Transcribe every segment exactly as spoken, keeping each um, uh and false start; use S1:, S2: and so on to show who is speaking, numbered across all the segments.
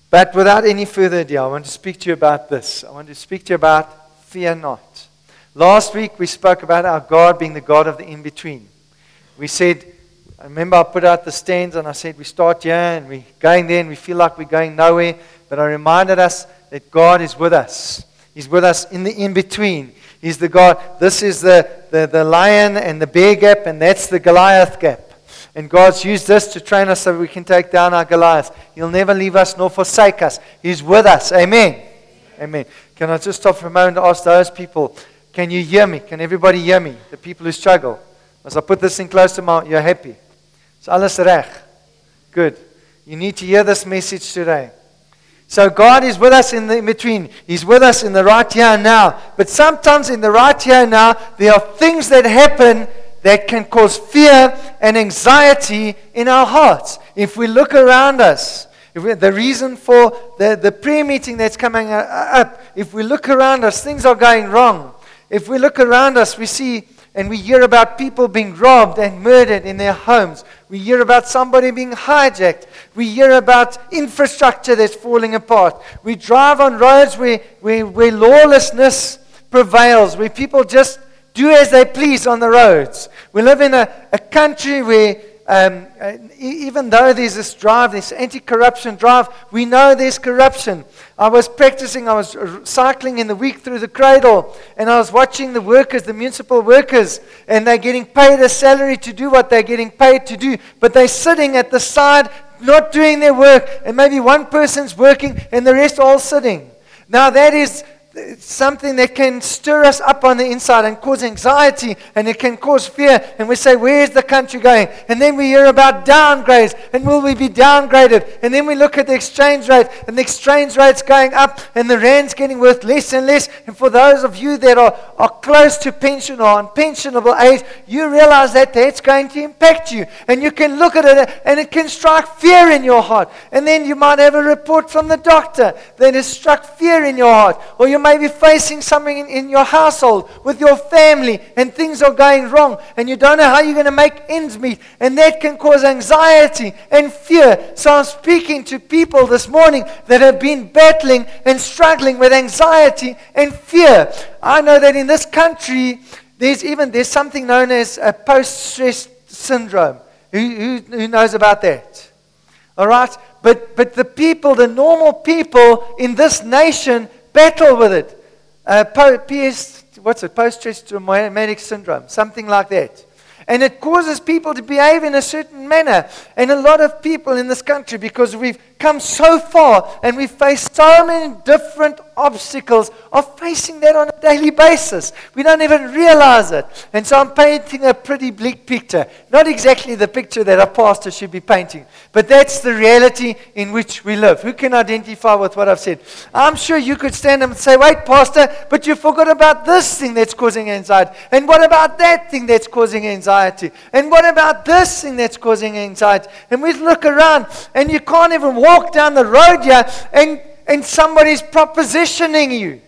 S1: But without any further ado, I want to speak to you about this. I want to speak to you about fear not. Last week we spoke about our God being the God of the in-between. We said, I remember I put out the stands and I said we start here and we're going there and we feel like we're going nowhere. But I reminded us that God is with us. He's with us in the in-between. He's the God. This is the, the, the lion and the bear gap, and that's the Goliath gap. And God's used this to train us so we can take down our Goliath. He'll never leave us nor forsake us. He's with us. Amen. Amen. Can I just stop for a moment to ask those people, can you hear me? Can everybody hear me? The people who struggle. As I put this in close to my, you're happy. Is alles reg? Good. You need to hear this message today. So God is with us in the in-between. He's with us in the right here and now. But sometimes in the right here and now, there are things that happen that can cause fear and anxiety in our hearts. If we look around us, if we, the reason for the, the prayer meeting that's coming up, if we look around us, things are going wrong. If we look around us, we see and we hear about people being robbed and murdered in their homes. We hear about somebody being hijacked. We hear about infrastructure that's falling apart. We drive on roads where, where, where lawlessness prevails, where people just do as they please on the roads. We live in a, a country where um, uh, even though there's this drive, this anti-corruption drive, we know there's corruption. I was practicing, I was cycling in the week through the cradle, and I was watching the workers, the municipal workers, and they're getting paid a salary to do what they're getting paid to do, but they're sitting at the side, not doing their work, and maybe one person's working, and the rest all sitting. Now that is something that can stir us up on the inside and cause anxiety, and it can cause fear, and we say, where's the country going? And then we hear about downgrades, and will we be downgraded? And then we look at the exchange rate, and the exchange rate's going up, and the rand's getting worth less and less. And for those of you that are, are close to pension or on pensionable age, you realize that that's going to impact you, and you can look at it and it can strike fear in your heart. And then you might have a report from the doctor that has struck fear in your heart, or you may be facing something in, in your household with your family, and things are going wrong, and you don't know how you're going to make ends meet, and that can cause anxiety and fear. So I'm speaking to people this morning that have been battling and struggling with anxiety and fear. I know that in this country there's even there's something known as a post-stress syndrome. Who, who, who knows about that? All right, but but the people, the normal people in this nation, battle with it. Uh, P S, what's it? Post-stress traumatic syndrome, something like that. And it causes people to behave in a certain manner. And a lot of people in this country, because we've come so far and we've faced so many different obstacles, are facing that on a daily basis. We don't even realize it. And so I'm painting a pretty bleak picture. Not exactly the picture that a pastor should be painting, but that's the reality in which we live. Who can identify with what I've said? I'm sure you could stand up and say, wait, pastor, but you forgot about this thing that's causing anxiety. And what about that thing that's causing anxiety? And what about this thing that's causing anxiety? And we look around and you can't even walk down the road here and, and somebody's propositioning you.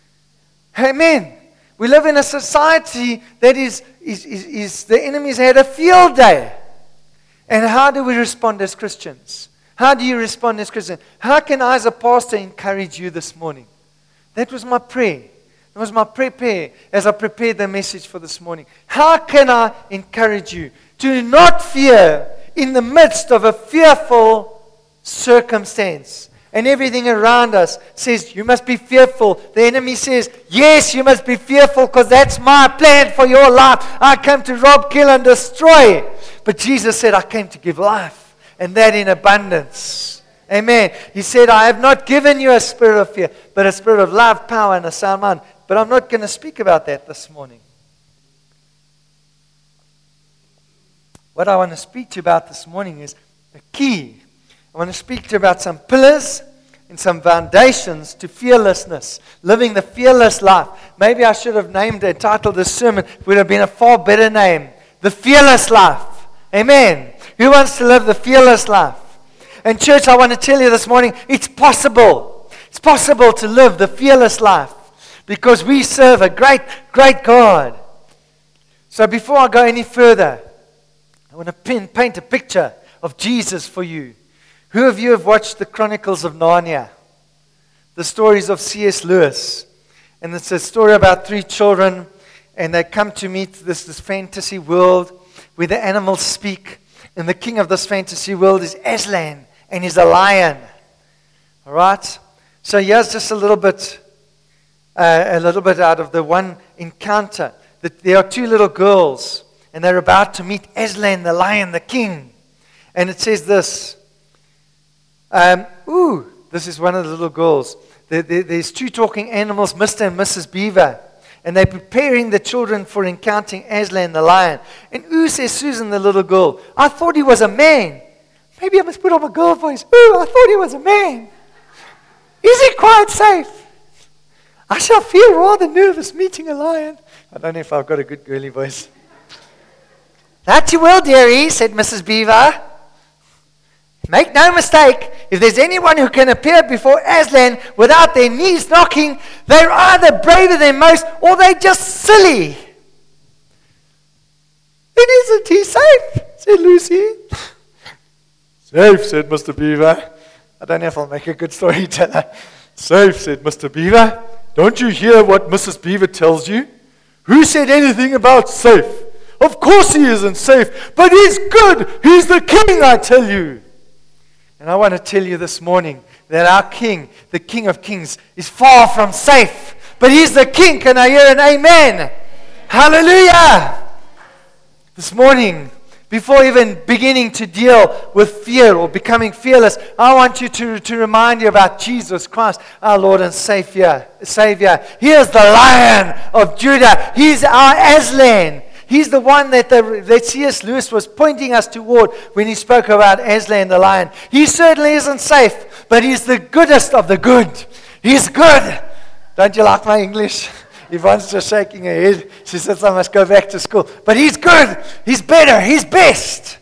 S1: Amen. We live in a society that is, is, is, is the enemy's had a field day. And how do we respond as Christians? How do you respond as Christians? How can I as a pastor encourage you this morning? That was my prayer. It was my prayer as I prepared the message for this morning. How can I encourage you to not fear in the midst of a fearful circumstance? And everything around us says, you must be fearful. The enemy says, yes, you must be fearful because that's my plan for your life. I came to rob, kill, and destroy. But Jesus said, I came to give life, and that in abundance. Amen. He said, I have not given you a spirit of fear, but a spirit of love, power, and a sound mind. But I'm not going to speak about that this morning. What I want to speak to you about this morning is a key. I want to speak to you about some pillars and some foundations to fearlessness, living the fearless life. Maybe I should have named and titled this sermon. It would have been a far better name. The fearless life. Amen. Who wants to live the fearless life? And church, I want to tell you this morning, it's possible. It's possible to live the fearless life because we serve a great, great God. So before I go any further, I want to paint a picture of Jesus for you. Who of you have watched the Chronicles of Narnia? The stories of C S Lewis. And it's a story about three children, and they come to meet this, this fantasy world where the animals speak. And the king of this fantasy world is Aslan, and he's a lion. All right? So here's just a little bit, uh, a little bit out of the one encounter. That there are two little girls, and they're about to meet Aslan, the lion, the king. And it says this. Um, ooh, this is one of the little girls. There, there, there's two talking animals, Mister and Missus Beaver. And they're preparing the children for encountering Aslan, the lion. And ooh, says Susan, the little girl, I thought he was a man. Maybe I must put on my girl voice. Ooh, I thought he was a man. Is he quite safe? I shall feel rather nervous meeting a lion. I don't know if I've got a good girly voice. That you will, dearie, said Missus Beaver. Make no mistake, if there's anyone who can appear before Aslan without their knees knocking, they're either braver than most or they're just silly. Then isn't he safe? Said Lucy. Safe, said Mister Beaver. I don't know if I'll make a good storyteller. Safe, said Mister Beaver. Don't you hear what Missus Beaver tells you? Who said anything about safe? Of course he isn't safe, but he's good. He's the king, I tell you. And I want to tell you this morning that our King, the King of Kings, is far from safe. But he's the King. Can I hear an amen? Amen. Hallelujah. This morning, before even beginning to deal with fear or becoming fearless, I want you to, to remind you about Jesus Christ, our Lord and Savior. Savior. He is the Lion of Judah. He's our Aslan. He's the one that, the, that C S Lewis was pointing us toward when he spoke about Aslan the lion. He certainly isn't safe, but he's the goodest of the good. He's good. Don't you like my English? Yvonne's just shaking her head. She says I must go back to school. But he's good. He's better. He's best.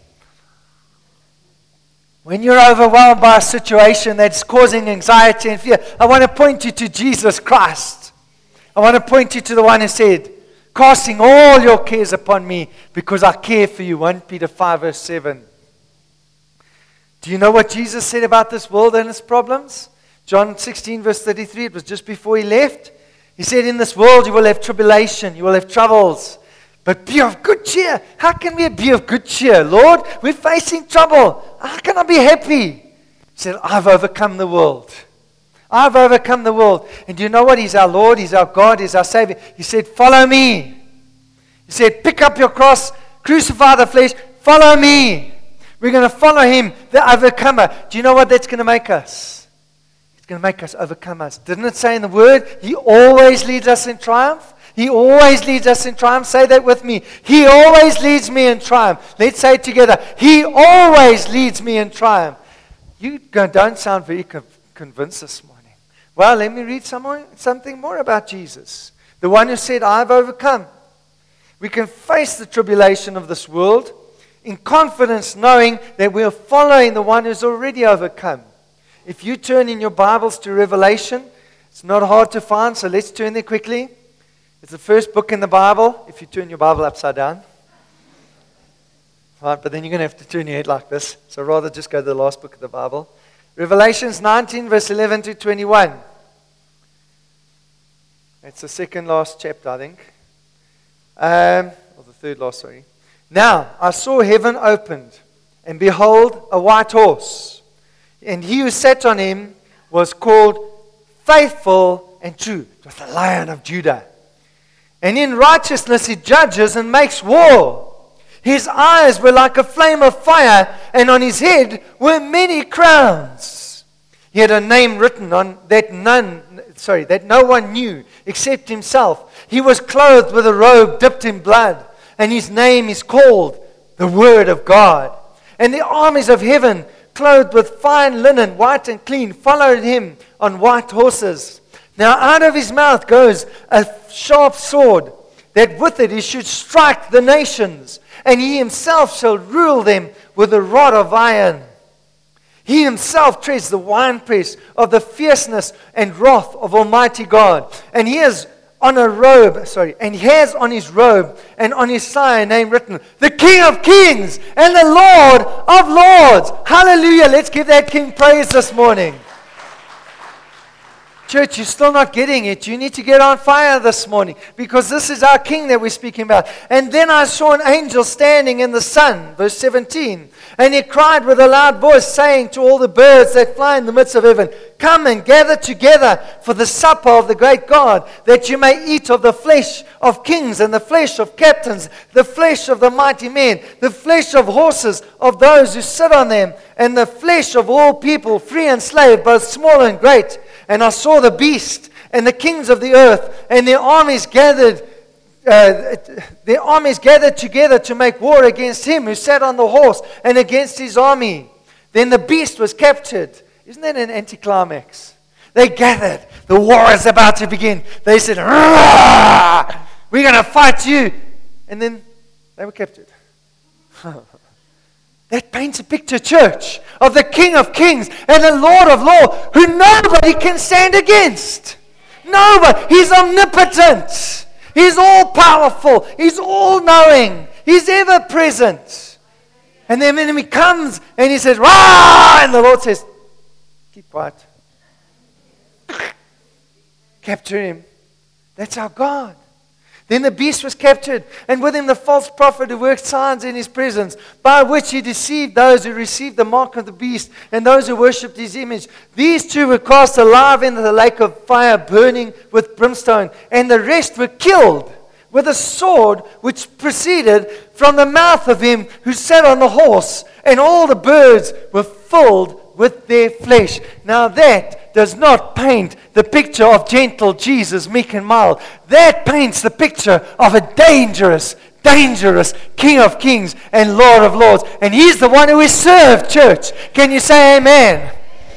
S1: When you're overwhelmed by a situation that's causing anxiety and fear, I want to point you to Jesus Christ. I want to point you to the one who said, casting all your cares upon me because I care for you. First Peter five verse seven. Do you know what Jesus said about this world and its problems? John sixteen verse thirty-three. It was just before he left. He said, in this world you will have tribulation. You will have troubles. But be of good cheer. How can we be of good cheer? Lord, we're facing trouble. How can I be happy? He said, I've overcome the world. I've overcome the world. And do you know what? He's our Lord. He's our God. He's our Savior. He said, follow me. He said, pick up your cross, crucify the flesh, follow me. We're going to follow him, the overcomer. Do you know what that's going to make us? It's going to make us overcomers. Didn't it say in the Word, he always leads us in triumph? He always leads us in triumph. Say that with me. He always leads me in triumph. Let's say it together. He always leads me in triumph. You don't sound very convinced this morning. Well, let me read some more, something more about Jesus. The one who said, I've overcome. We can face the tribulation of this world in confidence, knowing that we are following the one who's already overcome. If you turn in your Bibles to Revelation, it's not hard to find, so let's turn there quickly. It's the first book in the Bible, if you turn your Bible upside down. Right, but then you're going to have to turn your head like this, so rather just go to the last book of the Bible. Revelations nineteen, verse eleven to twenty-one. It's the second last chapter, I think. Um, or the third last, sorry. Now, I saw heaven opened, and behold, a white horse. And he who sat on him was called Faithful and True. It was the Lion of Judah. And in righteousness he judges and makes war. His eyes were like a flame of fire, and on his head were many crowns. He had a name written on that none, sorry, that no one knew except himself. He was clothed with a robe dipped in blood, and his name is called the Word of God. And the armies of heaven, clothed with fine linen, white and clean, followed him on white horses. Now out of his mouth goes a sharp sword, that with it he should strike the nations, and he himself shall rule them with a rod of iron. He himself treads the winepress of the fierceness and wrath of Almighty God. And he has on a robe, sorry, and he has on his robe and on his thigh a name written, the King of Kings and the Lord of Lords. Hallelujah. Let's give that King praise this morning. Church, you're still not getting it. You need to get on fire this morning, because this is our King that we're speaking about. And then I saw an angel standing in the sun, verse seventeen, and he cried with a loud voice, saying to all the birds that fly in the midst of heaven, come and gather together for the supper of the great God, that you may eat of the flesh of kings and the flesh of captains, the flesh of the mighty men, the flesh of horses, of those who sit on them, and the flesh of all people, free and slave, both small and great. And I saw the beast and the kings of the earth and their armies gathered, uh, their armies gathered together to make war against him who sat on the horse and against his army. Then the beast was captured. Isn't that an anticlimax? They gathered. The war is about to begin. They said, we're going to fight you. And then they were captured. That paints a picture, church, of the King of Kings and the Lord of Lords, who nobody can stand against. Nobody. He's omnipotent. He's all-powerful. He's all-knowing. He's ever-present. And then the enemy comes and he says, rah! And the Lord says, keep quiet. Capture him. That's our God. Then the beast was captured, and with him the false prophet who worked signs in his presence, by which he deceived those who received the mark of the beast and those who worshipped his image. These two were cast alive into the lake of fire burning with brimstone, and the rest were killed with a sword which proceeded from the mouth of him who sat on the horse, and all the birds were filled with their flesh. Now that does not paint the picture of gentle Jesus, meek and mild. That paints the picture of a dangerous, dangerous King of Kings and Lord of Lords. And he's the one who is served, church. Can you say amen?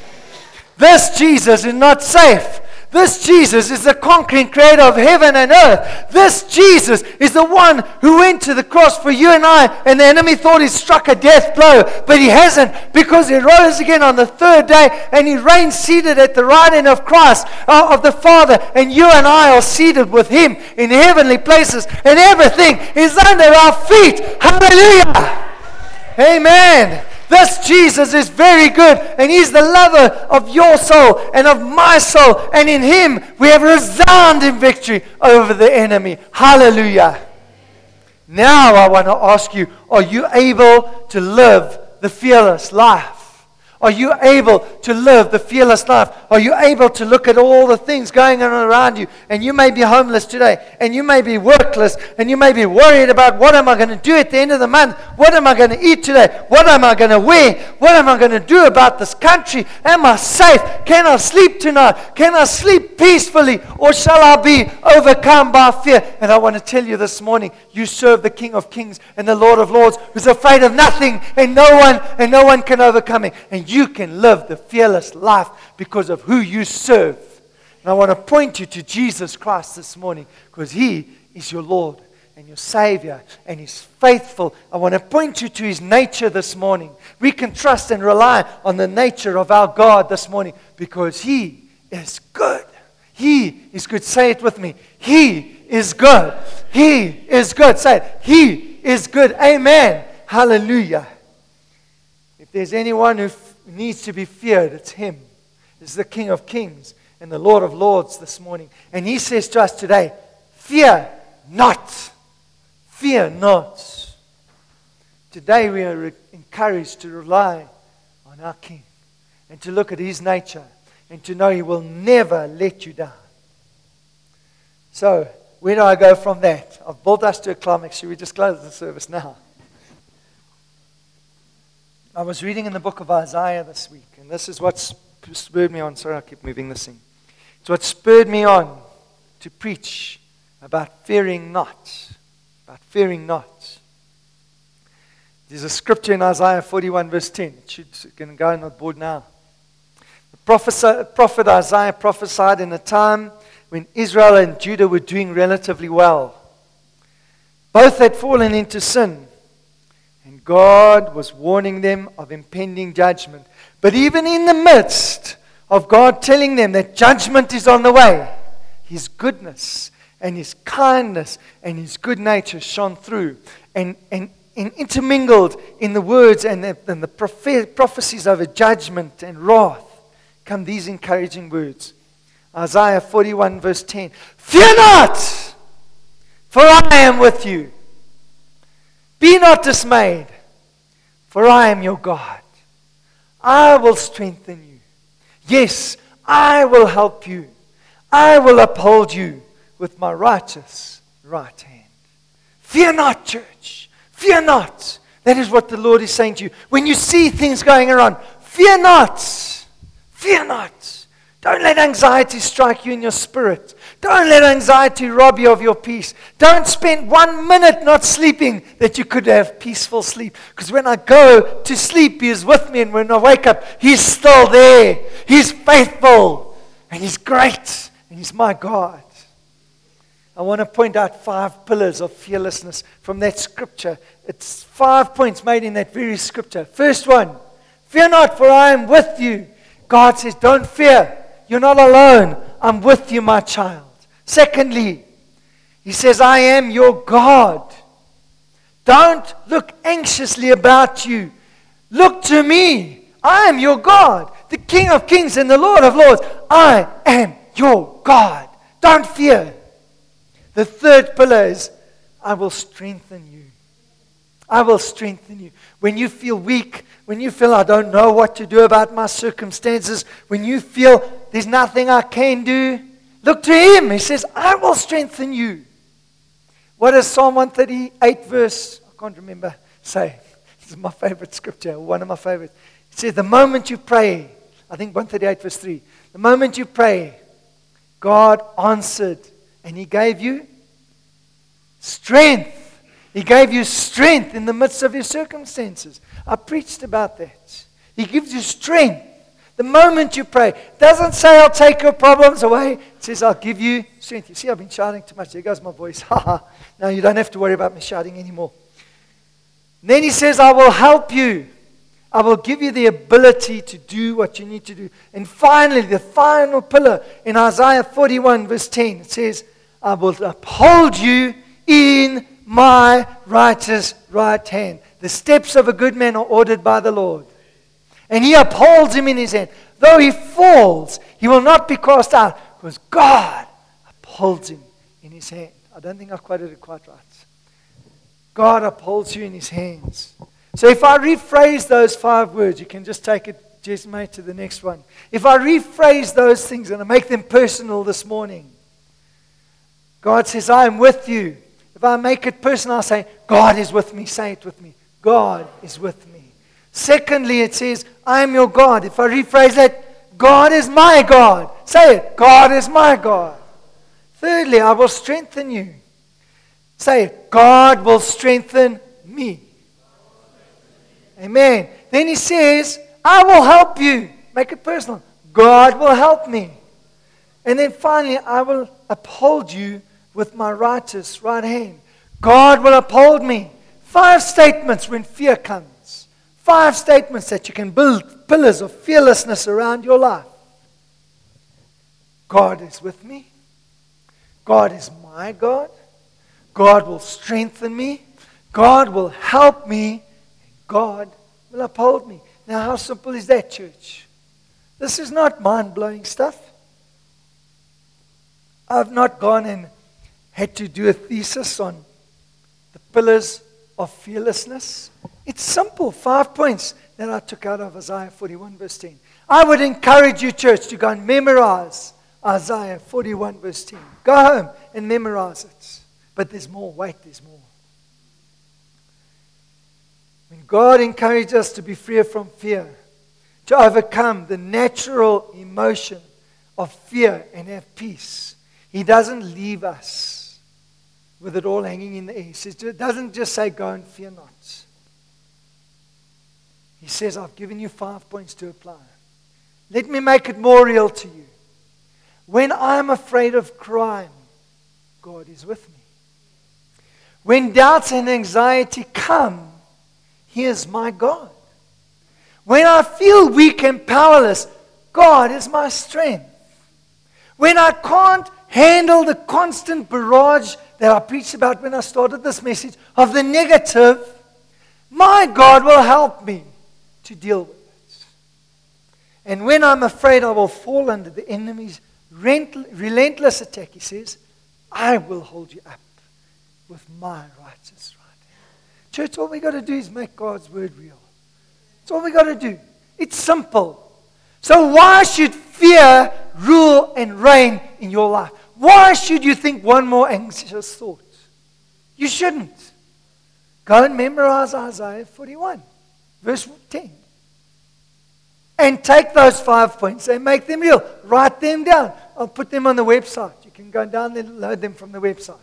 S1: This Jesus is not safe. This Jesus is the conquering creator of heaven and earth. This Jesus is the one who went to the cross for you and I, and the enemy thought he struck a death blow, but he hasn't, because he rose again on the third day, and he reigns seated at the right hand of Christ, uh, of the Father, and you and I are seated with him in heavenly places, and everything is under our feet. Hallelujah! Amen. This Jesus is very good, and he's the lover of your soul and of my soul, and in him we have resounding victory over the enemy. Hallelujah. Now I want to ask you, are you able to live the fearless life? Are you able to live the fearless life? Are you able to look at all the things going on around you? And you may be homeless today, and you may be workless, and you may be worried about, what am I going to do at the end of the month? What am I going to eat today? What am I going to wear? What am I going to do about this country? Am I safe? Can I sleep tonight? Can I sleep peacefully? Or shall I be overcome by fear? And I want to tell you this morning, you serve the King of Kings and the Lord of Lords, who's afraid of nothing and no one, and no one can overcome him. And you can live the fearless life because of who you serve. And I want to point you to Jesus Christ this morning, because he is your Lord and your Savior, and he's faithful. I want to point you to his nature this morning. We can trust and rely on the nature of our God this morning, because he is good. He is good. Say it with me. He is good. He is good. Say it. He is good. Amen. Hallelujah. If there's anyone who needs to be feared, it's him. It's the King of Kings and the Lord of Lords this morning. And he says to us today, fear not. Fear not. Today we are encouraged to rely on our King and to look at his nature and to know he will never let you down. So, where do I go from that? I've built us to a climax. Should we just close the service now? I was reading in the book of Isaiah this week, and this is what spurred me on. Sorry, I keep moving this thing. It's what spurred me on to preach about fearing not. About fearing not. There's a scripture in Isaiah forty-one, verse ten. It should it's going to go on the board now. The prophet, prophet Isaiah prophesied in a time when Israel and Judah were doing relatively well. Both had fallen into sin, and God was warning them of impending judgment. But even in the midst of God telling them that judgment is on the way, his goodness and His kindness and His good nature shone through and, and, and intermingled in the words and the, and the prophe- prophecies over judgment and wrath come these encouraging words. Isaiah forty-one verse ten. Fear not, for I am with you. Be not dismayed, for I am your God. I will strengthen you. Yes, I will help you. I will uphold you with my righteous right hand. Fear not, church. Fear not. That is what the Lord is saying to you. When you see things going around, fear not. Fear not. Don't let anxiety strike you in your spirit. Don't let anxiety rob you of your peace. Don't spend one minute not sleeping that you could have peaceful sleep. Because when I go to sleep, He is with me. And when I wake up, He's still there. He's faithful. And He's great. And He's my God. I want to point out five pillars of fearlessness from that scripture. It's five points made in that very scripture. First one, fear not, for I am with you. God says, don't fear. You're not alone. I'm with you, my child. Secondly, He says, I am your God. Don't look anxiously about you. Look to me. I am your God, the King of kings and the Lord of lords. I am your God. Don't fear. The third pillar is, I will strengthen you. I will strengthen you. When you feel weak, when you feel I don't know what to do about my circumstances, when you feel there's nothing I can do, look to Him. He says, I will strengthen you. What does Psalm one thirty-eight verse, I can't remember, say? This is my favorite scripture, one of my favorites. It says, the moment you pray, I think one thirty-eight verse three, the moment you pray, God answered and He gave you strength. He gave you strength in the midst of your circumstances. I preached about that. He gives you strength. The moment you pray, it doesn't say I'll take your problems away. It says I'll give you strength. You see, I've been shouting too much. There goes my voice. Haha. Now you don't have to worry about me shouting anymore. And then He says, I will help you. I will give you the ability to do what you need to do. And finally, the final pillar in Isaiah forty-one verse ten, it says, I will uphold you in my righteous right hand. The steps of a good man are ordered by the Lord. And He upholds him in His hand. Though he falls, he will not be cast out, because God upholds him in His hand. I don't think I've quoted it quite right. God upholds you in His hands. So if I rephrase those five words, you can just take it, Jess, mate, to the next one. If I rephrase those things and I make them personal this morning, God says, I am with you. If I make it personal, I'll say, God is with me. Say it with me. God is with me. Secondly, it says, I am your God. If I rephrase that, God is my God. Say it. God is my God. Thirdly, I will strengthen you. Say it. God will strengthen me. Amen. Then He says, I will help you. Make it personal. God will help me. And then finally, I will uphold you with my righteous right hand. God will uphold me. Five statements when fear comes. Five statements that you can build pillars of fearlessness around your life. God is with me. God is my God. God will strengthen me. God will help me. God will uphold me. Now, how simple is that, church? This is not mind-blowing stuff. I've not gone and had to do a thesis on the pillars of fearlessness. It's simple, five points that I took out of Isaiah forty-one verse ten. I would encourage you, church, to go and memorize Isaiah forty-one verse ten. Go home and memorize it. But there's more. Wait, there's more. When God encourages us to be free from fear, to overcome the natural emotion of fear and have peace, He doesn't leave us with it all hanging in the air. He says, it doesn't just say, go and fear not. He says, I've given you five points to apply. Let me make it more real to you. When I'm afraid of crime, God is with me. When doubts and anxiety come, He is my God. When I feel weak and powerless, God is my strength. When I can't handle the constant barrage that I preached about when I started this message of the negative, my God will help me to deal with it. And when I'm afraid I will fall under the enemy's relentless attack, he says, I will hold you up with my righteous right hand. Church, all we got to do is make God's word real. That's all we got to do. It's simple. So why should fear rule and reign in your life? Why should you think one more anxious thought? You shouldn't. Go and memorize Isaiah forty-one, verse ten. And take those five points and make them real. Write them down. I'll put them on the website. You can go down and load them from the website.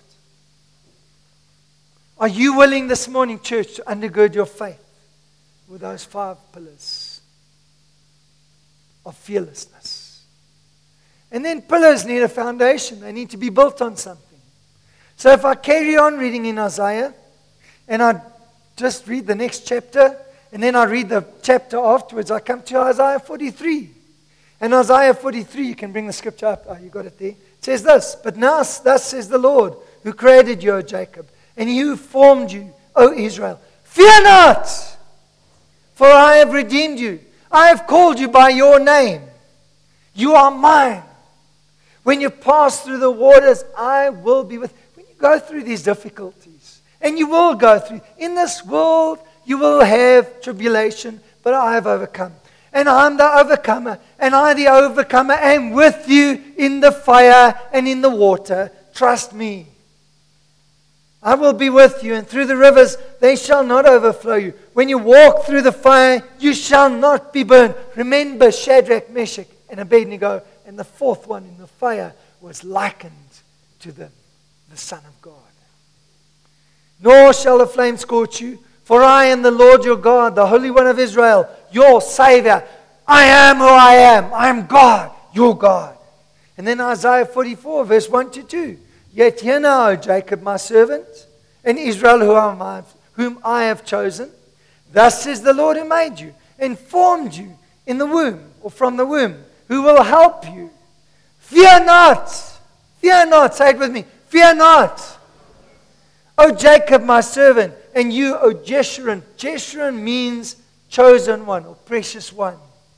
S1: Are you willing this morning, church, to undergird your faith with those five pillars of fearlessness? And then pillars need a foundation. They need to be built on something. So if I carry on reading in Isaiah, and I just read the next chapter, and then I read the chapter afterwards, I come to Isaiah forty-three. And Isaiah forty-three, you can bring the scripture up. Oh, you got it there. It says this, but now thus says the Lord, who created you, O Jacob, and he who formed you, O Israel. Fear not, for I have redeemed you. I have called you by your name. You are mine. When you pass through the waters, I will be with you. When you go through these difficulties, and you will go through, in this world, you will have tribulation, but I have overcome. And I'm the overcomer, and I, the overcomer, am with you in the fire and in the water. Trust me. I will be with you, and through the rivers, they shall not overflow you. When you walk through the fire, you shall not be burned. Remember Shadrach, Meshach, and Abednego, and the fourth one in the fire was likened to them, the Son of God. Nor shall the flame scorch you, for I am the Lord your God, the Holy One of Israel, your Savior. I am who I am. I am God, your God. And then Isaiah forty-four, verse one to two. Yet hear now, O Jacob, my servant, and Israel, whom I, whom I have chosen. Thus says the Lord who made you, and formed you in the womb, or from the womb, who will help you. Fear not. Fear not. Say it with me. Fear not. O Jacob, my servant, and you, O Jeshurun. Jeshurun means chosen one or precious one.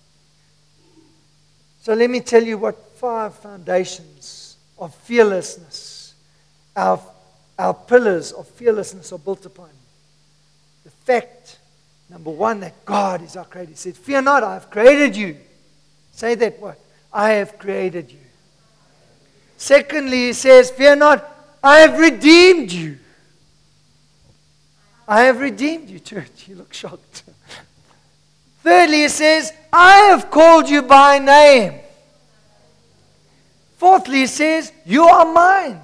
S1: So let me tell you what five foundations of fearlessness, our, our pillars of fearlessness are built upon. The fact, number one, that God is our creator. He said, fear not, I have created you. Say that what? I have created you. Secondly, he says, fear not, I have redeemed you. I have redeemed you, church. You look shocked. Thirdly, he says, I have called you by name. Fourthly, he says, you are mine.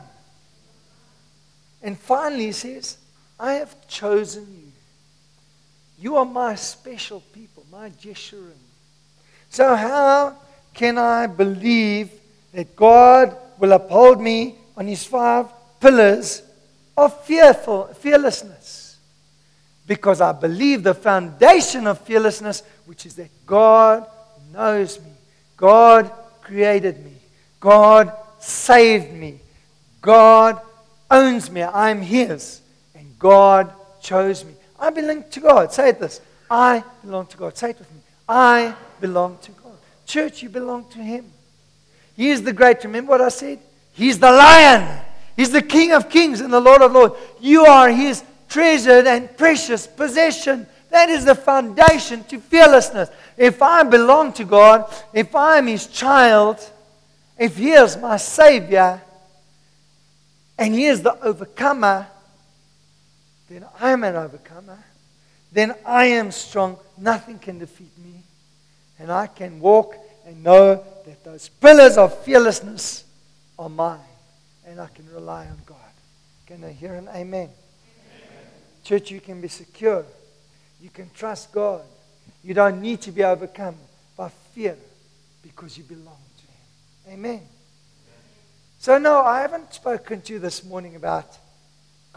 S1: And finally, he says, I have chosen you. You are my special people, my Jeshurun. So how can I believe that God will uphold me on his five pillars of fearful, fearlessness? Because I believe the foundation of fearlessness, which is that God knows me. God created me. God saved me. God owns me. I'm his. And God chose me. I belong to God. Say it this. I belong to God. Say it with me. I belong to God. Church, you belong to him. He is the great. Remember what I said? He's the lion. He's the King of kings and the Lord of lords. You are his treasured and precious possession. That is the foundation to fearlessness. If I belong to God, if I am his child, if he is my Savior, and he is the overcomer, then I am an overcomer. Then I am strong. Nothing can defeat me. And I can walk and know that those pillars of fearlessness are mine. And I can rely on God. Can I hear an amen? Church, you can be secure. You can trust God. You don't need to be overcome by fear because you belong to him. Amen. So no, I haven't spoken to you this morning about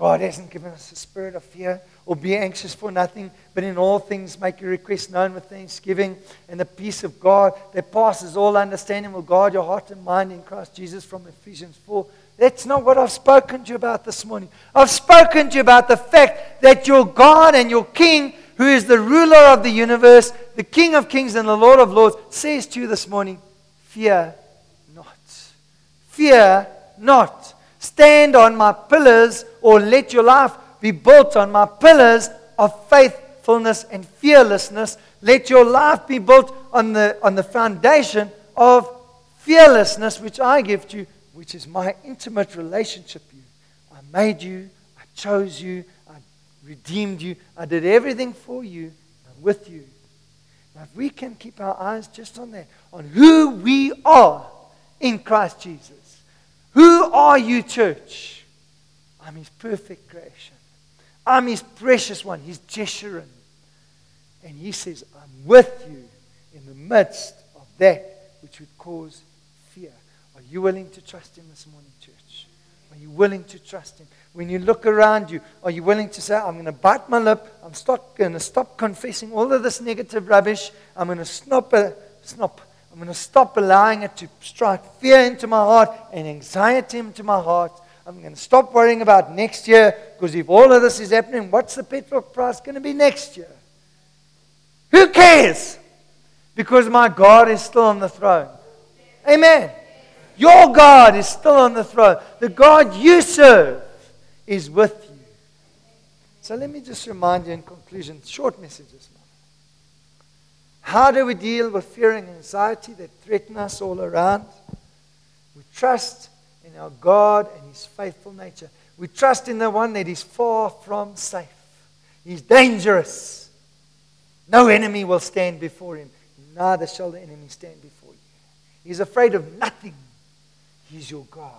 S1: God hasn't given us a spirit of fear, or be anxious for nothing, but in all things make your requests known with thanksgiving, and the peace of God that passes all understanding will guard your heart and mind in Christ Jesus, from Ephesians four. That's not what I've spoken to you about this morning. I've spoken to you about the fact that your God and your King, who is the ruler of the universe, the King of kings and the Lord of lords, says to you this morning, fear not. Fear not. Stand on my pillars, or let your life be built on my pillars of faithfulness and fearlessness. Let your life be built on the, on the foundation of fearlessness, which I give to you, which is my intimate relationship with you. I made you, I chose you, I redeemed you, I did everything for you, I'm with you. Now, if we can keep our eyes just on that, on who we are in Christ Jesus. Who are you, church? I'm His perfect creation. I'm His precious one, His Jeshurun. And He says, I'm with you in the midst of that which would cause fear. Are you willing to trust Him this morning, church? Are you willing to trust Him? When you look around you, are you willing to say, I'm going to bite my lip, I'm going to stop confessing all of this negative rubbish, I'm going to stop, uh, stop I'm going to stop allowing it to strike fear into my heart and anxiety into my heart. I'm going to stop worrying about next year, because if all of this is happening, what's the petrol price going to be next year? Who cares? Because my God is still on the throne. Amen. Your God is still on the throne. The God you serve is with you. So let me just remind you in conclusion, short messages. How do we deal with fear and anxiety that threaten us all around? We trust in our God and His faithful nature. We trust in the one that is far from safe. He's dangerous. No enemy will stand before Him. Neither shall the enemy stand before you. He's afraid of nothing. He's your God.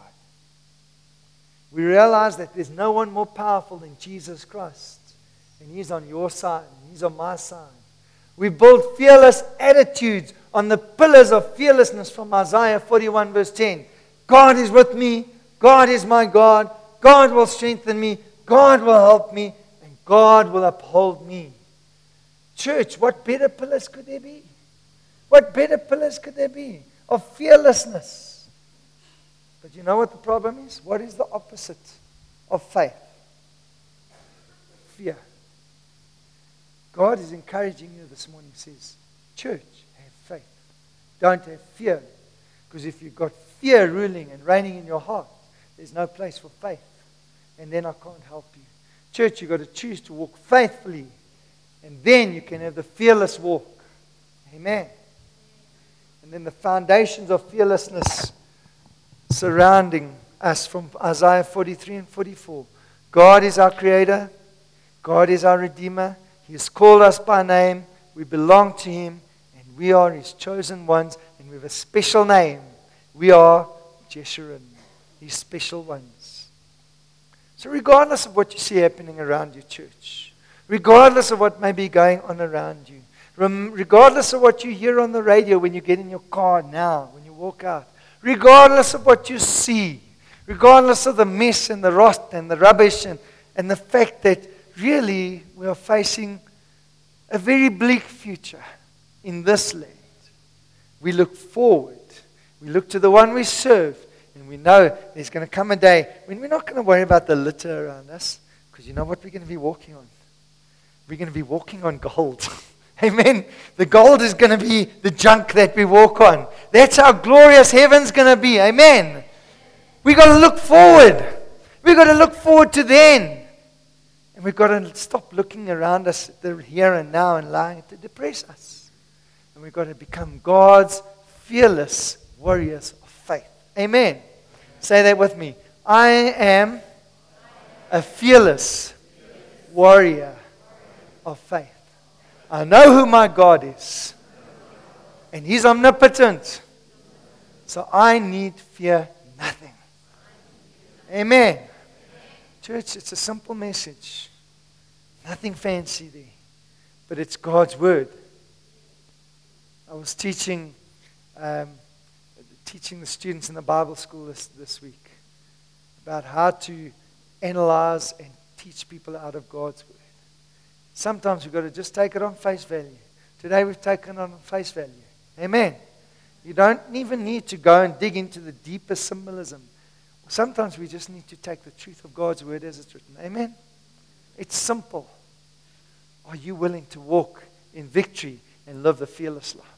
S1: We realize that there's no one more powerful than Jesus Christ. And He's on your side. And He's on my side. We build fearless attitudes on the pillars of fearlessness from Isaiah forty-one verse ten. God is with me. God is my God. God will strengthen me. God will help me. And God will uphold me. Church, what better pillars could there be? What better pillars could there be of fearlessness? But you know what the problem is? What is the opposite of faith? Fear. God is encouraging you this morning. He says, church, have faith. Don't have fear. Because if you've got fear ruling and reigning in your heart, there's no place for faith. And then I can't help you. Church, you've got to choose to walk faithfully. And then you can have the fearless walk. Amen. And then the foundations of fearlessness surrounding us from Isaiah forty-three and forty-four. God is our creator. God is our redeemer. He has called us by name. We belong to Him. And we are His chosen ones. And we have a special name. We are Jeshurun, His special ones. So regardless of what you see happening around you, church, regardless of what may be going on around you, regardless of what you hear on the radio when you get in your car now, when you walk out, regardless of what you see, regardless of the mess and the rot and the rubbish and, and the fact that really we are facing a very bleak future in this land, we look forward. We look to the one we serve, and we know there's going to come a day when we're not going to worry about the litter around us, because you know what we're going to be walking on? We're going to be walking on gold. Amen. The gold is going to be the junk that we walk on. That's how glorious heaven's going to be. Amen. We've got to look forward. We've got to look forward to then. And we've got to stop looking around us at the here and now and allowing it to depress us. And we've got to become God's fearless warriors of faith. Amen. Say that with me. I am a fearless warrior of faith. I know who my God is. And He's omnipotent. So I need fear nothing. Amen. Church, it's a simple message. Nothing fancy there. But it's God's Word. I was teaching um, teaching the students in the Bible school this, this week about how to analyze and teach people out of God's word. Sometimes we've got to just take it on face value. Today we've taken it on face value. Amen. You don't even need to go and dig into the deeper symbolism. Sometimes we just need to take the truth of God's word as it's written. Amen. It's simple. Are you willing to walk in victory and live the fearless life?